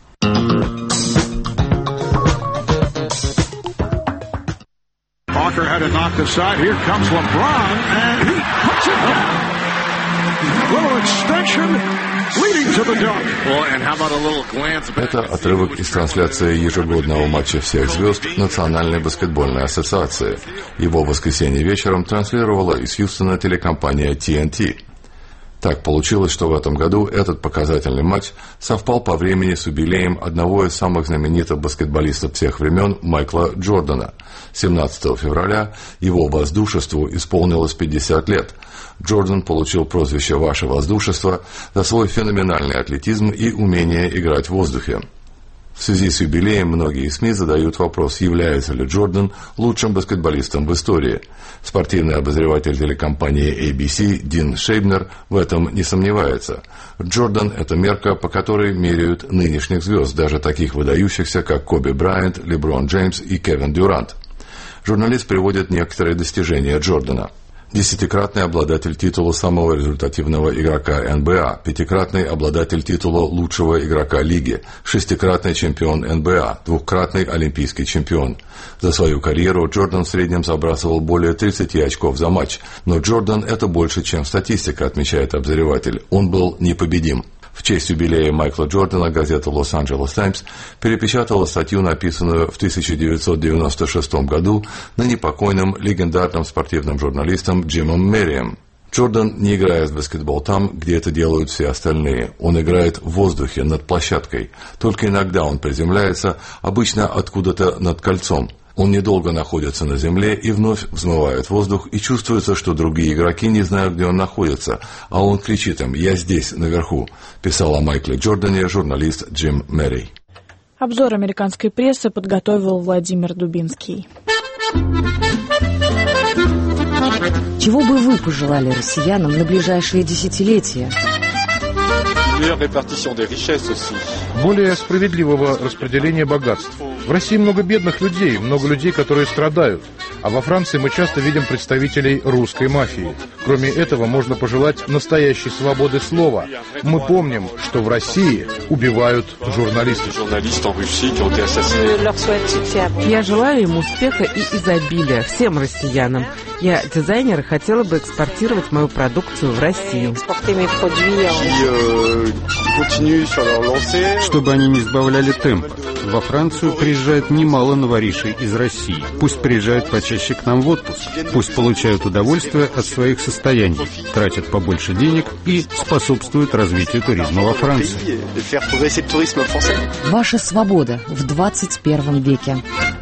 S17: Walker had it knocked aside. Here comes LeBron, and he puts it in. Little extension, leading to the dunk. Well, and how about a little glance back?
S16: Это отрывок из трансляции ежегодного матча всех звезд Национальной баскетбольной ассоциации. Его в воскресенье вечером транслировала из Хьюстона телекомпания TNT. Так получилось, что в этом году этот показательный матч совпал по времени с юбилеем одного из самых знаменитых баскетболистов всех времен Майкла Джордана. 17 февраля его воздушеству исполнилось 50 лет. Джордан получил прозвище «Ваше воздушество» за свой феноменальный атлетизм и умение играть в воздухе. В связи с юбилеем многие СМИ задают вопрос, является ли Джордан лучшим баскетболистом в истории. Спортивный обозреватель телекомпании ABC Дин Шейбнер в этом не сомневается. Джордан – это мерка, по которой меряют нынешних звезд, даже таких выдающихся, как Коби Брайант, Леброн Джеймс и Кевин Дюрант. Журналист приводит некоторые достижения Джордана. 10-кратный обладатель титула самого результативного игрока НБА, 5-кратный обладатель титула лучшего игрока лиги, 6-кратный чемпион НБА, 2-кратный олимпийский чемпион. За свою карьеру Джордан в среднем забрасывал более 30 очков за матч, но Джордан – это больше, чем статистика, отмечает обозреватель. Он был непобедим. В честь юбилея Майкла Джордана газета «Лос-Анджелес Таймс» перепечатала статью, написанную в 1996 году на непокойным легендарным спортивным журналистом Джимом Меррием. Джордан не играет в баскетбол там, где это делают все остальные. Он играет в воздухе над площадкой. Только иногда он приземляется, обычно откуда-то над кольцом. Он недолго находится на земле и вновь взмывает воздух, и чувствуется, что другие игроки не знают, где он находится, а он кричит им «Я здесь, наверху», писал о Майкле Джордане журналист Джим Мерри.
S1: Обзор американской прессы подготовил Владимир Дубинский.
S5: Чего бы вы пожелали россиянам на ближайшие десятилетия?
S18: Более справедливого распределения богатств. В России много бедных людей, много людей, которые страдают. А во Франции мы часто видим представителей русской мафии. Кроме этого, можно пожелать настоящей свободы слова. Мы помним, что в России убивают журналистов.
S19: Я желаю им успеха и изобилия, всем россиянам. Я дизайнер и хотела бы экспортировать мою продукцию в Россию.
S20: Чтобы они не сбавляли темп. Во Францию приезжает немало новоришей из России. Пусть приезжают почаще к нам в отпуск. Пусть получают удовольствие от своих состояний, тратят побольше денег и способствуют развитию туризма во Франции.
S5: Ваша свобода в 21 веке.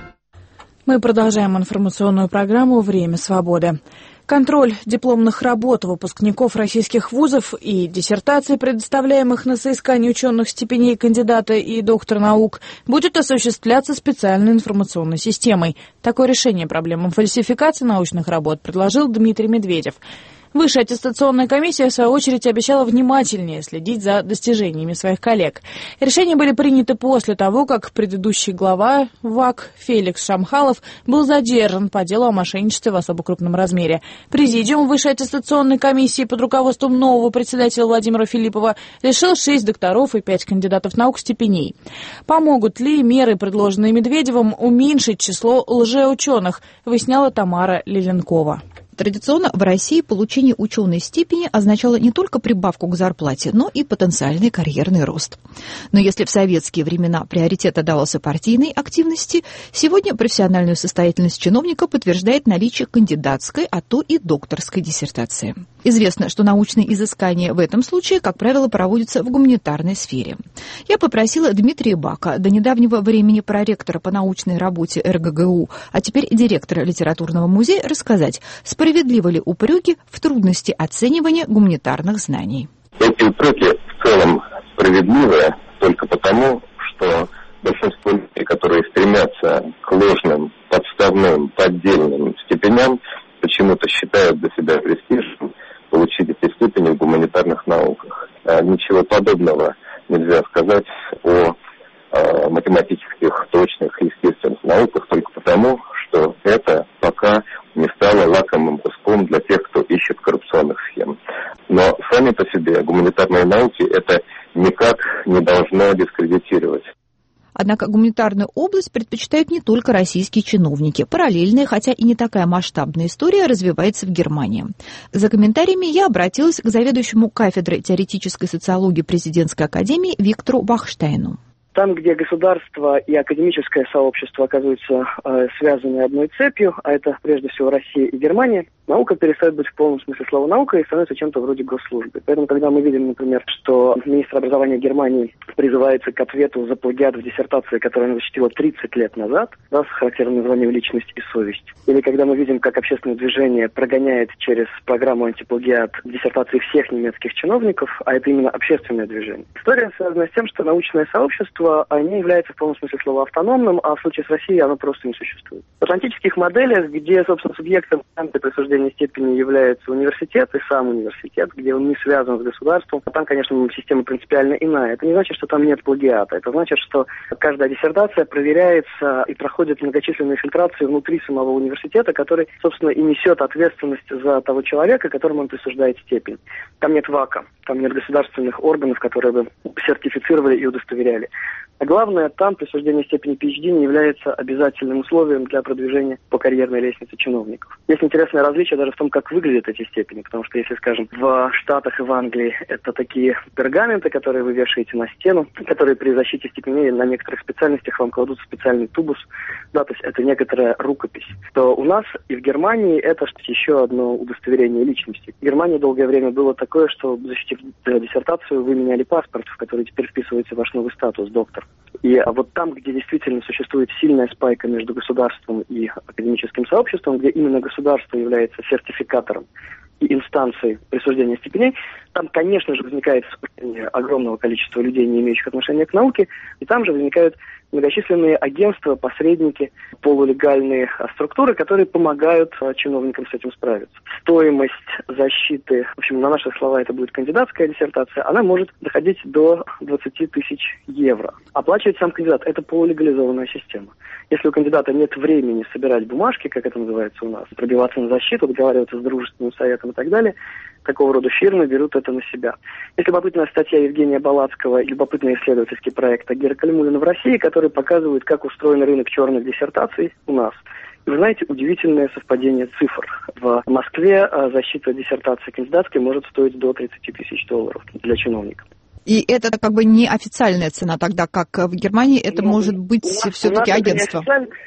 S1: Мы продолжаем информационную программу «Время свободы». Контроль дипломных работ выпускников российских вузов и диссертаций, предоставляемых на соискание ученых степеней кандидата и доктора наук, будет осуществляться специальной информационной системой. Такое решение проблемам фальсификации научных работ предложил Дмитрий Медведев. Высшая аттестационная комиссия, в свою очередь, обещала внимательнее следить за достижениями своих коллег. Решения были приняты после того, как предыдущий глава ВАК Феликс Шамхалов был задержан по делу о мошенничестве в особо крупном размере. Президиум Высшей аттестационной комиссии под руководством нового председателя Владимира Филиппова лишил 6 докторов и 5 кандидатов наук степеней. Помогут ли меры, предложенные Медведевым, уменьшить число лжеученых, выясняла Тамара Лиленкова.
S21: Традиционно в России получение ученой степени означало не только прибавку к зарплате, но и потенциальный карьерный рост. Но если в советские времена приоритет отдавался партийной активности, сегодня профессиональную состоятельность чиновника подтверждает наличие кандидатской, а то и докторской диссертации. Известно, что научные изыскания в этом случае, как правило, проводятся в гуманитарной сфере. Я попросила Дмитрия Бака, до недавнего времени проректора по научной работе РГГУ, а теперь директора литературного музея, рассказать, справедливы ли упреки в трудности оценивания гуманитарных знаний.
S22: Эти упреки в целом справедливы только потому, что большинство людей, которые стремятся к ложным, подставным, поддельным степеням, почему-то считают для себя престижным получить эти степени в гуманитарных науках. Ничего подобного нельзя сказать о математических, точных, естественных науках только потому, что это пока не стало лакомым куском для тех, кто ищет коррупционных схем. Но сами по себе гуманитарные науки это никак не должно дискредитировать.
S21: Однако гуманитарную область предпочитают не только российские чиновники. Параллельная, хотя и не такая масштабная история развивается в Германии. За комментариями я обратилась к заведующему кафедрой теоретической социологии президентской академии Виктору Бахштейну.
S23: Там, где государство и академическое сообщество оказываются связаны одной цепью, а это прежде всего Россия и Германия, наука перестает быть в полном смысле слова наука и становится чем-то вроде госслужбы. Поэтому, когда мы видим, например, что министр образования Германии призывается к ответу за плагиат в диссертации, которую она защитила 30 лет назад, да, с характерным названием «Личность и совесть», или когда мы видим, как общественное движение прогоняет через программу антиплагиат диссертации всех немецких чиновников, а это именно общественное движение. История связана с тем, что научное сообщество сообщество не является в полном смысле слова автономным, а в случае с Россией оно просто не существует. В атлантических моделях, где, собственно, субъектом присуждения степени является университет и сам университет, где он не связан с государством, там, конечно, система принципиально иная. Это не значит, что там нет плагиата. Это значит, что каждая диссертация проверяется и проходит многочисленные фильтрации внутри самого университета, который, собственно, и несет ответственность за того человека, которому он присуждает степень. Там нет ВАКа, там нет государственных органов, которые бы сертифицировали и удостоверяли. А главное, там присуждение степени PhD не является обязательным условием для продвижения по карьерной лестнице чиновников. Есть интересное различие даже в том, как выглядят эти степени, потому что, если, скажем, в Штатах и в Англии это такие пергаменты, которые вы вешаете на стену, которые при защите степеней на некоторых специальностях вам кладут в специальный тубус, да, то есть это некоторая рукопись, то у нас и в Германии это еще одно удостоверение личности. В Германии долгое время было такое, что, защитив диссертацию, вы меняли паспорт, в который теперь вписывается ваш новый статус, доктор. И вот там, где действительно существует сильная спайка между государством и академическим сообществом, где именно государство является сертификатором и инстанцией присуждения степеней, там, конечно же, возникает огромного количества людей, не имеющих отношения к науке, и там же возникают многочисленные агентства, посредники, полулегальные структуры, которые помогают чиновникам с этим справиться. Стоимость защиты, в общем, на наши слова это будет кандидатская диссертация, она может доходить до 20 тысяч евро. Оплачивает сам кандидат. Это полулегализованная система. Если у кандидата нет времени собирать бумажки, как это называется у нас, пробиваться на защиту, договариваться с дружественным советом и так далее, такого рода фирмы берут это на себя. Есть любопытная статья Евгения Балацкого, любопытный исследовательский проект Агира Кальмулина в России, который показывает, как устроен рынок черных диссертаций у нас. И вы знаете, удивительное совпадение цифр. В Москве защита диссертации кандидатской может стоить до 30 тысяч долларов для чиновников.
S21: И это как бы не официальная цена, тогда как в Германии это может быть все-таки агентство.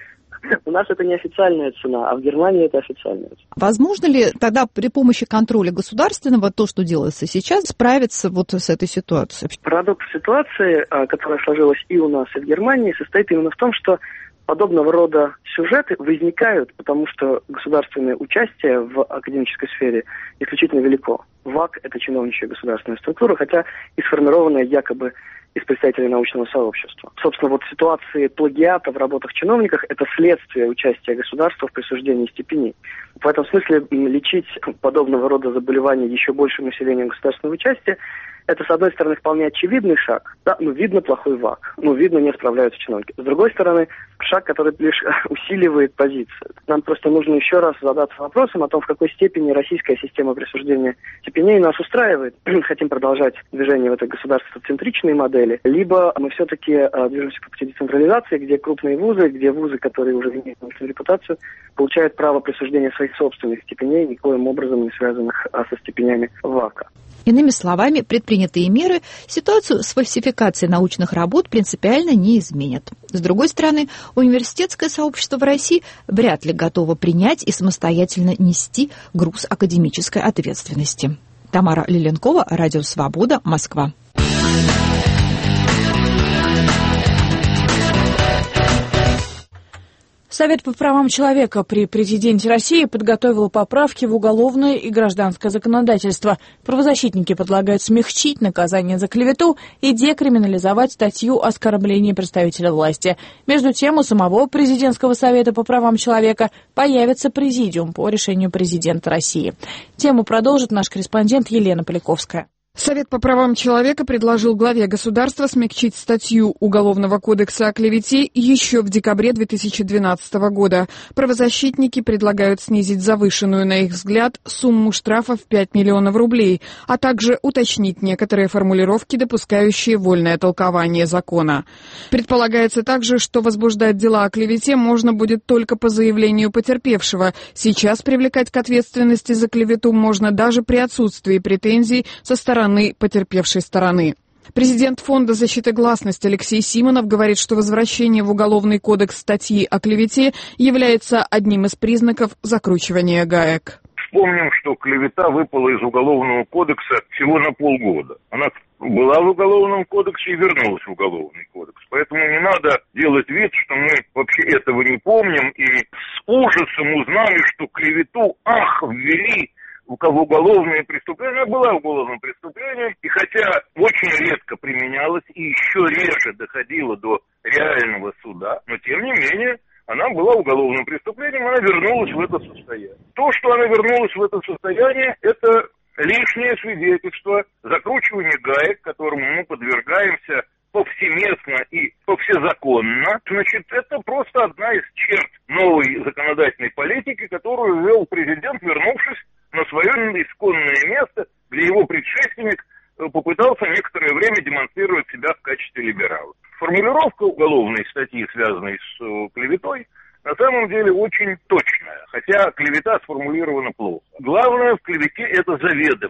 S23: У нас это не официальная цена, а в Германии это официальная цена.
S21: Возможно ли тогда при помощи контроля государственного, то, что делается сейчас, справиться вот с этой ситуацией?
S23: Парадокс ситуации, которая сложилась и у нас, и в Германии, состоит именно в том, что подобного рода сюжеты возникают, потому что государственное участие в академической сфере исключительно велико. ВАК – это чиновничья государственная структура, хотя и сформированная якобы из представителей научного сообщества. Собственно, вот ситуации плагиата в работах чиновников – это следствие участия государства в присуждении степеней. В этом смысле лечить подобного рода заболевания еще большим населением государственного участия – это, с одной стороны, вполне очевидный шаг. Да, видно плохой ВАК, видно, не справляются чиновники. С другой стороны, шаг, который лишь усиливает позицию. Нам просто нужно еще раз задаться вопросом о том, в какой степени российская система присуждения степеней нас устраивает. Хотим продолжать движение в этой государствоцентричной модели, либо мы все-таки движемся по пути децентрализации, где крупные вузы, где вузы, которые уже имеют научную репутацию, получают право присуждения своих собственных степеней, никоим образом не связанных со степенями ВАКа.
S21: Иными словами, предпринятые меры ситуацию с фальсификацией научных работ принципиально не изменят. С другой стороны, университетское сообщество в России вряд ли готово принять и самостоятельно нести груз академической ответственности. Тамара Лиленкова, Радио Свобода, Москва.
S1: Совет по правам человека при президенте России подготовил поправки в уголовное и гражданское законодательство. Правозащитники предлагают смягчить наказание за клевету и декриминализовать статью оскорбления представителя власти. Между тем, у самого президентского Совета по правам человека появится президиум по решению президента России. Тему продолжит наш корреспондент Елена Поляковская.
S2: Совет по правам человека предложил главе государства смягчить статью Уголовного кодекса о клевете еще в декабре 2012 года. Правозащитники предлагают снизить завышенную, на их взгляд, сумму штрафа в 5 миллионов рублей, а также уточнить некоторые формулировки, допускающие вольное толкование закона. Предполагается также, что возбуждать дела о клевете можно будет только по заявлению потерпевшего. Сейчас привлекать к ответственности за клевету можно даже при отсутствии претензий со стороны потерпевшей стороны. Президент Фонда защиты гласности Алексей Симонов говорит, что возвращение в Уголовный кодекс статьи о клевете является одним из признаков закручивания гаек.
S3: Вспомним, что клевета выпала из Уголовного кодекса всего на полгода. Она была в Уголовном кодексе и вернулась в Уголовный кодекс. Поэтому не надо делать вид, что мы вообще этого не помним и с ужасом узнали, что клевету, ввели уголовное преступление, была уголовным преступлением, и хотя очень редко применялась и еще реже доходила до реального суда, но тем не менее она была уголовным преступлением, она вернулась в это состояние. То, что она вернулась в это состояние, это лишнее свидетельство закручивания гаек, которому мы подвергаемся повсеместно и повсезаконно. Значит, это просто одна из черт новой законодательной политики, которую ввел президент, вернувшись на свое исконное место, где его предшественник попытался некоторое время демонстрировать себя в качестве либерала. Формулировка уголовной статьи, связанной с клеветой, на самом деле очень точная, хотя клевета сформулирована плохо. Главное в клевете – это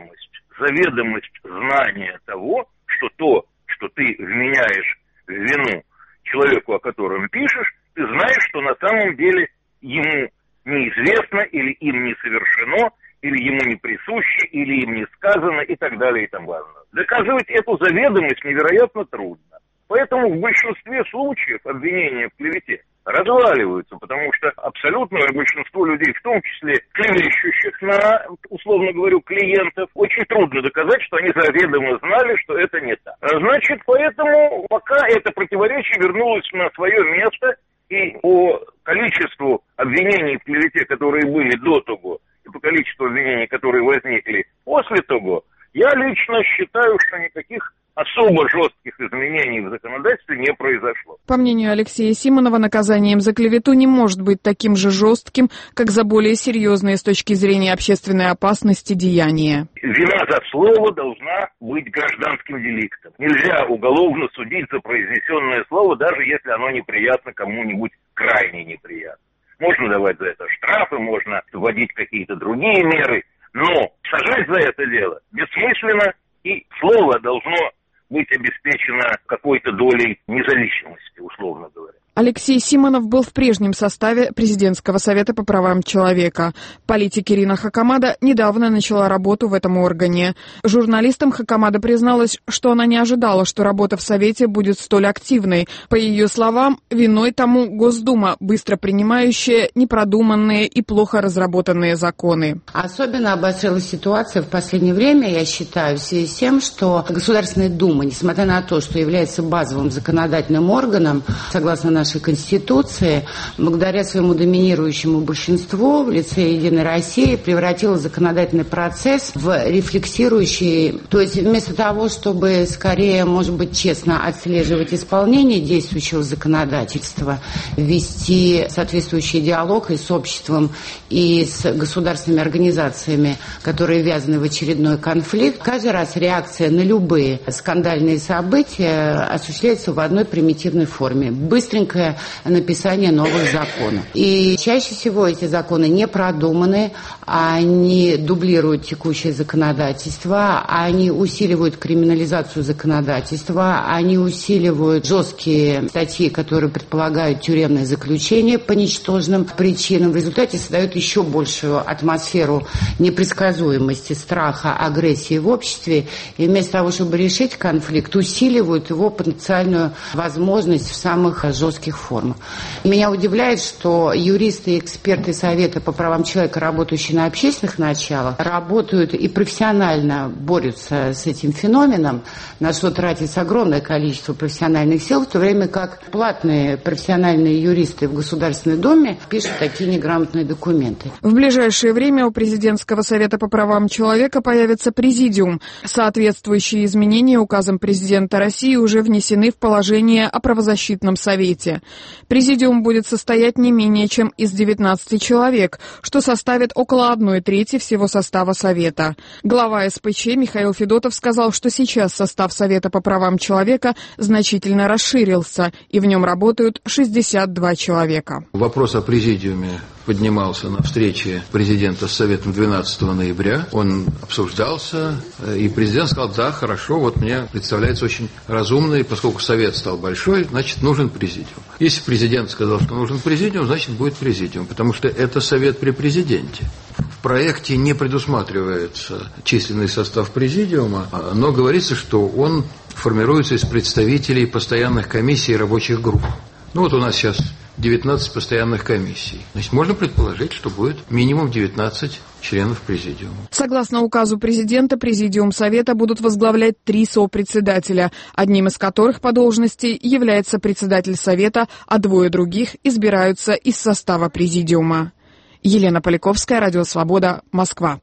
S3: заведомость знания того, что то, что ты вменяешь в вину человеку, о котором пишешь, ты знаешь, что на самом деле ему неизвестно, или им не совершено, или ему не присуще, или им не сказано, и так далее, и тому подобное. Доказывать эту заведомость невероятно трудно. Поэтому в большинстве случаев обвинения в клевете разваливаются, потому что абсолютное большинство людей, в том числе клевещущих на, условно говорю, клиентов, очень трудно доказать, что они заведомо знали, что это не так. Значит, поэтому пока это противоречие вернулось на свое место, и по количеству обвинений в клевете, которые были до того, и по количеству обвинений, которые возникли после того, я лично считаю, что никаких особо жестких изменений в законодательстве не произошло.
S2: По мнению Алексея Симонова, наказанием за клевету не может быть таким же жестким, как за более серьезные с точки зрения общественной опасности деяния.
S3: Вина за слово должна быть гражданским деликтом. Нельзя уголовно судить за произнесенное слово, даже если оно неприятно кому-нибудь, крайне неприятно. Можно давать за это штрафы, можно вводить какие-то другие меры, но сажать за это дело бессмысленно, и слово должно быть обеспечено какой-то долей независимости, условно говоря.
S2: Алексей Симонов был в прежнем составе Президентского совета по правам человека. Политик Ирина Хакамада недавно начала работу в этом органе. Журналистам Хакамада призналась, что она не ожидала, что работа в Совете будет столь активной. По ее словам, виной тому Госдума, быстро принимающая непродуманные и плохо разработанные законы.
S4: Особенно обострилась ситуация в последнее время, я считаю, в связи с тем, что Государственная Дума, несмотря на то, что является базовым законодательным органом, согласно нашей Конституции, благодаря своему доминирующему большинству в лице «Единой России» превратила законодательный процесс в рефлексирующий, то есть вместо того, чтобы скорее, может быть, честно отслеживать исполнение действующего законодательства, вести соответствующий диалог и с обществом, и с государственными организациями, которые ввязаны в очередной конфликт, каждый раз реакция на любые скандальные события осуществляется в одной примитивной форме. Быстренько написание новых законов. И чаще всего эти законы не продуманы, они дублируют текущее законодательство, они усиливают криминализацию законодательства, они усиливают жесткие статьи, которые предполагают тюремное заключение по ничтожным причинам. В результате создают еще большую атмосферу непредсказуемости, страха, агрессии в обществе. И вместо того, чтобы решить конфликт, усиливают его потенциальную возможность в самых жестких формах. Меня удивляет, что юристы и эксперты Совета по правам человека, работающие на общественных началах, работают и профессионально борются с этим феноменом, на что тратится огромное количество профессиональных сил, в то время как платные профессиональные юристы в Государственной Думе пишут такие неграмотные документы.
S2: В ближайшее время у Президентского совета по правам человека появится президиум. Соответствующие изменения указом президента России уже внесены в положение о правозащитном совете. Президиум будет состоять не менее чем из 19 человек, что составит около 1/3 всего состава Совета. Глава СПЧ Михаил Федотов сказал, что сейчас состав Совета по правам человека значительно расширился, и в нем работают 62 человека.
S6: Вопрос о президиуме поднимался на встрече президента с Советом 12 ноября. Он обсуждался, и президент сказал: да, хорошо, вот мне представляется очень разумно, и поскольку Совет стал большой, значит, нужен президиум. Если президент сказал, что нужен президиум, значит, будет президиум, потому что это Совет при президенте. В проекте не предусматривается численный состав президиума, но говорится, что он формируется из представителей постоянных комиссий и рабочих групп. Ну вот у нас сейчас 19 постоянных комиссий. Значит, можно предположить, что будет минимум 19 членов президиума.
S2: Согласно указу президента, президиум Совета будут возглавлять 3 сопредседателя, одним из которых по должности является председатель Совета, а 2 других избираются из состава президиума. Елена Поляковская, Радио Свобода, Москва.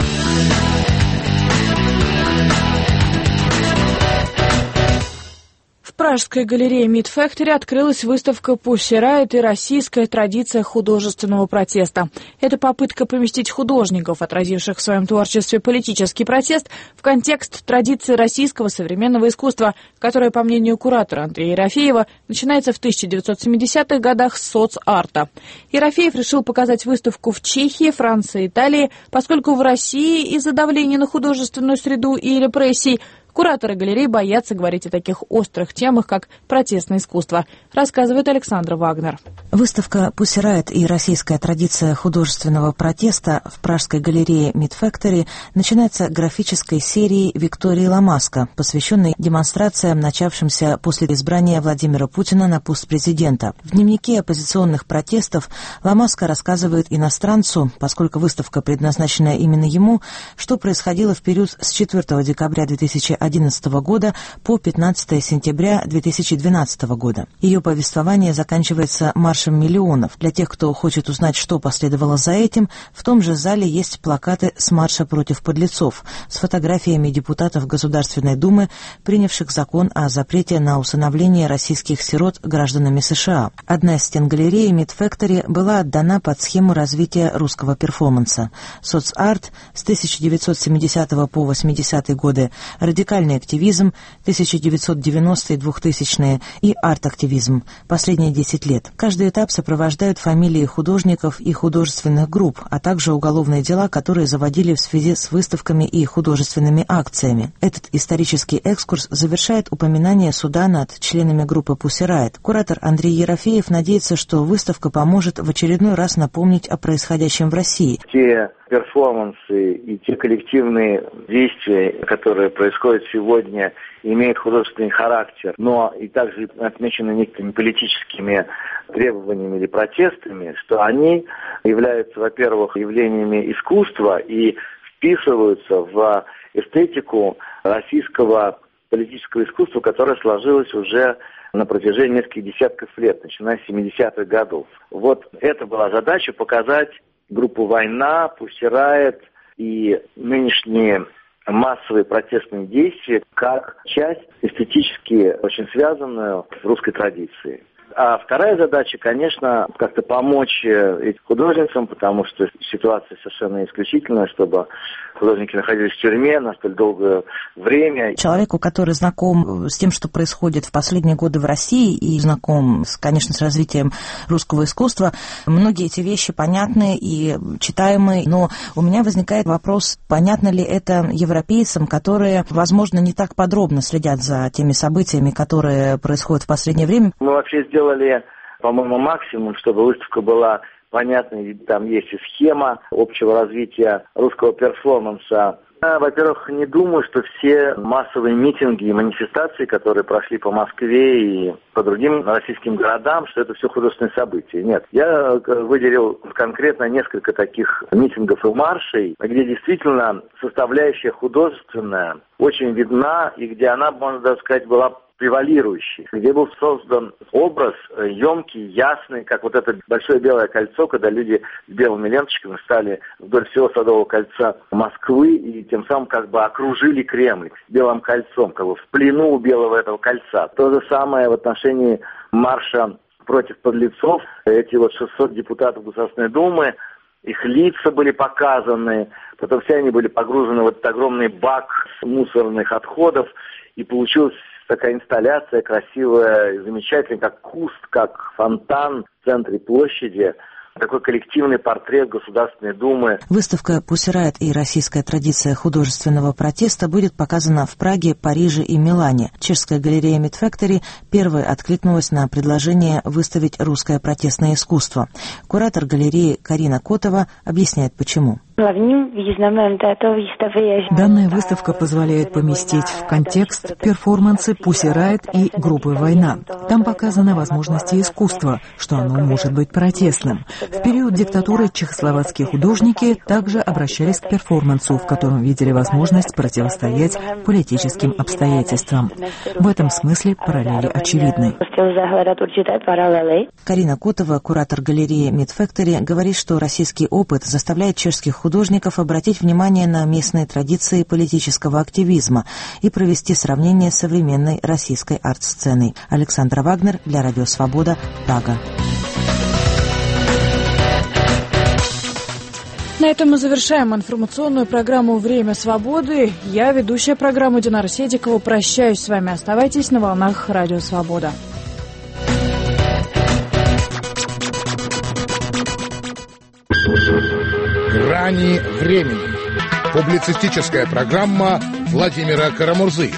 S1: В Пражской галерее Meat Factory открылась выставка Pussy Riot и российская традиция художественного протеста. Это попытка поместить художников, отразивших в своем творчестве политический протест, в контекст традиции российского современного искусства, которое, по мнению куратора Андрея Ерофеева, начинается в 1970-х годах с соцарта. Ерофеев решил показать выставку в Чехии, Франции, Италии, поскольку в России из-за давления на художественную среду и репрессий кураторы галерей боятся говорить о таких острых темах, как протестное искусство, рассказывает Александра Вагнер.
S7: Выставка «Pussy Riot» и российская традиция художественного протеста в Пражской галерее Meat Factory начинается графической серией Виктории Ламаско, посвященной демонстрациям, начавшимся после избрания Владимира Путина на пост президента. В дневнике оппозиционных протестов Ламаско рассказывает иностранцу, поскольку выставка предназначена именно ему, что происходило в период с 4 декабря 2011 года по 15 сентября 2012 года. Ее повествование заканчивается маршем миллионов. Для тех, кто хочет узнать, что последовало за этим, в том же зале есть плакаты с марша против подлецов с фотографиями депутатов Государственной Думы, принявших закон о запрете на усыновление российских сирот гражданами США. Одна из стен галереи Meat Factory была отдана под схему развития русского перформанса. Соцарт с 1970 по 80 годы, радикальный активизм 1990-2000-е и арт-активизм последние 10 лет. Каждый этап сопровождают фамилии художников и художественных групп, а также уголовные дела, которые заводили в связи с выставками и художественными акциями. Этот исторический экскурс завершает упоминание суда над членами группы Pussy Riot. Куратор Андрей Ерофеев надеется, что выставка поможет в очередной раз напомнить о происходящем в России.
S8: Те перформансы и те коллективные действия, которые происходят сегодня, имеют художественный характер, но и также отмечены некоторыми политическими требованиями или протестами, что они являются, во-первых, явлениями искусства и вписываются в эстетику российского политического искусства, которое сложилось уже на протяжении нескольких десятков лет, начиная с 70-х годов. Вот это была задача — показать группу «Война», Pussy Riot и нынешние массовые протестные действия как часть эстетически очень связанную с русской традицией. А вторая задача, конечно, как-то помочь этим художницам, потому что ситуация совершенно исключительная, чтобы художники находились в тюрьме на столь долгое время.
S7: Человеку, который знаком с тем, что происходит в последние годы в России, и знаком, конечно, с развитием русского искусства, многие эти вещи понятны и читаемы, но у меня возникает вопрос, понятно ли это европейцам, которые, возможно, не так подробно следят за теми событиями, которые происходят в последнее время.
S8: Мы вообще сделали, по-моему, максимум, чтобы выставка была понятной. Там есть и схема общего развития русского перформанса. Я, во-первых, не думаю, что все массовые митинги и манифестации, которые прошли по Москве и по другим российским городам, что это все художественные события. Нет. Я выделил конкретно несколько таких митингов и маршей, где действительно составляющая художественная очень видна, и где она, можно даже сказать, была превалирующий, где был создан образ емкий, ясный, как вот это большое белое кольцо, когда люди с белыми ленточками стали вдоль всего Садового кольца Москвы и тем самым как бы окружили Кремль белым кольцом, как бы в плену у белого этого кольца. То же самое в отношении марша против подлецов. Эти вот 600 депутатов Государственной Думы, их лица были показаны, потом все они были погружены в этот огромный бак мусорных отходов, и получилось такая инсталляция красивая, замечательная, как куст, как фонтан в центре площади. Такой коллективный портрет Государственной Думы.
S7: Выставка «Pussy Riot» и российская традиция художественного протеста будет показана в Праге, Париже и Милане. Чешская галерея Meat Factory первой откликнулась на предложение выставить русское протестное искусство. Куратор галереи Карина Котова объясняет, почему. Данная выставка позволяет поместить в контекст перформансы Pussy Riot и группы «Война». Там показаны возможности искусства, что оно может быть протестным. В период диктатуры чехословацкие художники также обращались к перформансу, в котором видели возможность противостоять политическим обстоятельствам. В этом смысле параллели очевидны. Карина Котова, куратор галереи Mid-Factory, говорит, что российский опыт заставляет чешских художников обратить внимание на местные традиции политического активизма и провести сравнение с современной российской арт-сценой. Александра Вагнер для Радио Свобода, Прага.
S1: На этом мы завершаем информационную программу «Время свободы». Я, ведущая программы Динара Седикова, прощаюсь с вами. Оставайтесь на волнах Радио Свобода.
S18: «Грани времени». Публицистическая программа Владимира Карамурзы.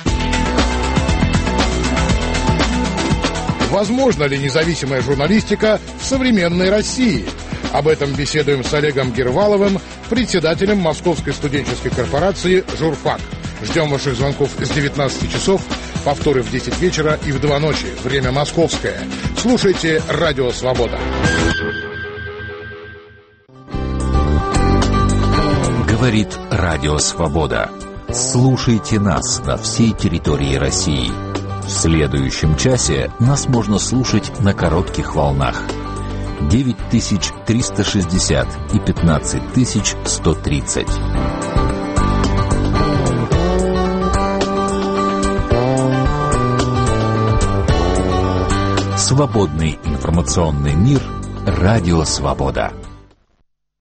S18: Возможно ли независимая журналистика в современной России? Об этом беседуем с Олегом Герваловым, председателем Московской студенческой корпорации «Журфак». Ждем ваших звонков с 19 часов, повторы в 10 вечера и в 2 ночи. Время московское. Слушайте «Радио Свобода».
S10: Говорит Радио Свобода. Слушайте нас на всей территории России. В следующем часе нас можно слушать на коротких волнах. 9360 и 15130. Свободный информационный мир. Радио Свобода.